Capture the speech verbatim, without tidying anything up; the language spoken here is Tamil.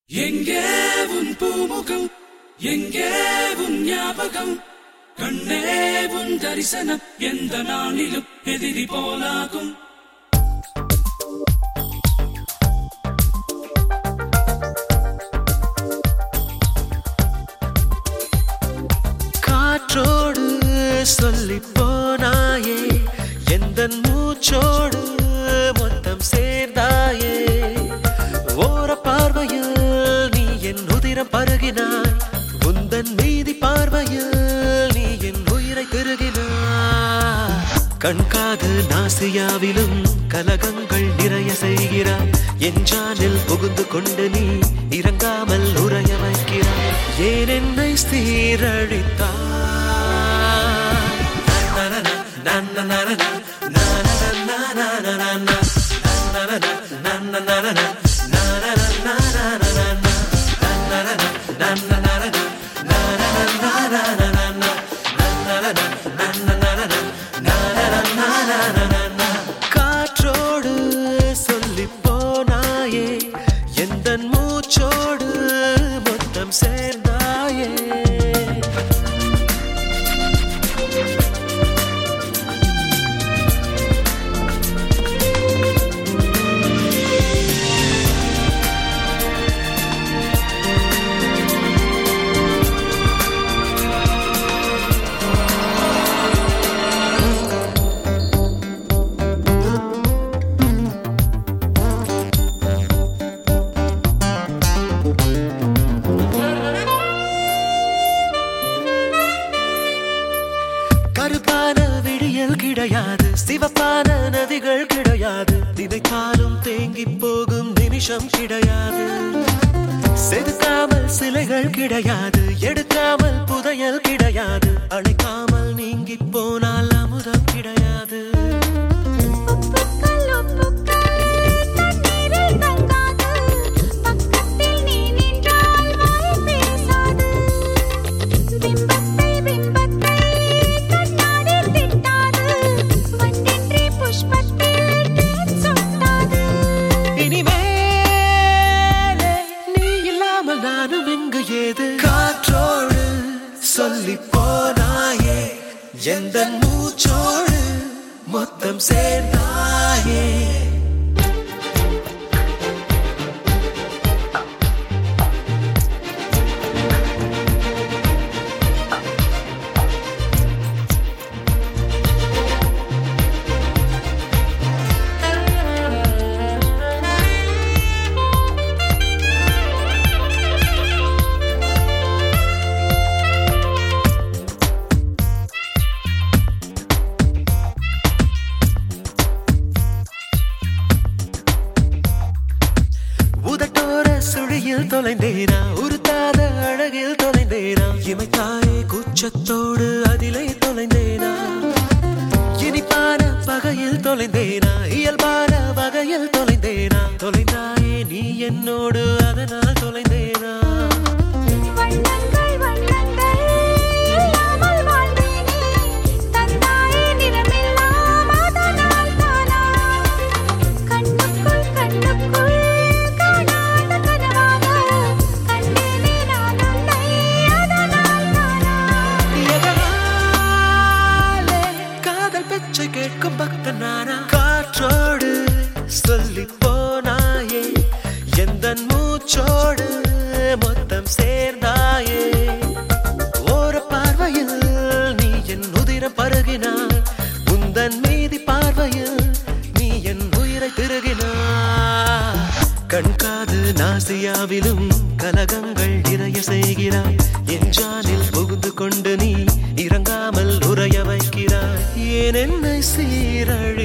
எங்கே உன் பூமுகம், எங்கே உன் ஞாபகம், கண்ணே உன் தரிசனம் எந்த நாளிலும் எதிரி போலாகும். காற்றோடு சொல்லி போனாயே, எந்தன் மூச்சோடு மொத்தம் சேர்ந்தாயே. ஓர பார்வையில் நீ என் உதிரம் பருகினாய், உந்தன் மீதி பார்வையில் நீ என் உயிரை திருகினாய். கண்காது நாசியாவிலும் கலகங்கள் நிறைய செய்கிறாய், என் ஜானில் புகுந்து கொண்டு நீ இறங்காமல் உறைய வைக்கிறாய். ஏன் என்னை சீரழித்தாய்? காற்றோடு சொல்லி போனாயே, எந்தன் மூச்சோடு மொத்தம் சேர்ந்தாயே. கருப்பான விடியல் கிடையாது, சிவப்பான நதிகள் கிடையாது, நினைத்தாலும் தேங்கி போகும் நிமிஷம் கிடையாது. செதுக்காமல் சிலைகள் கிடையாது, எடுக்காமல் புதையல் கிடையாது, அழைக்காமல் நீங்கி போனால் அமுதம் கிடையாது. காற்றோடு சொல்லி போனாயே, எந்தன் மூச்சோடு மொத்தம் சேர்ந்தாயே. சுழியில் தொலைந்தேனா, உருத்தாத அழகில் தொலைந்தேனா, இமைத்தாயே கூச்சத்தோடு அதிலே தொலைந்தேனா. இனிப்பான பகையில் தொலைந்தேனா, இயல்பான வகையில் தொலைந்தேனா, தொலைந்தாயே நீ என்னோடு அதனால் தொலைந்தேனா. கேட்கும் பக்தனானா? காற்றோடு சொல்லி போனாயே, எந்தன் மூச்சோடு மொத்தம் சேர்ந்தாயே. ஓர பார்வையில் நீ என் உதிரம் பருகினாய், உந்தன் மீதி பார்வையில் நீ என் உயிரை திருகினாய். கண்காது நாசியாவிலும் கலகங்கள் நிறைய செய்கிறாய், என் ஜானில் புகுந்து கொண்டு நீ இறங்காமல் உறைய வைக்கிறாய். ஏன் என்னை சீரழி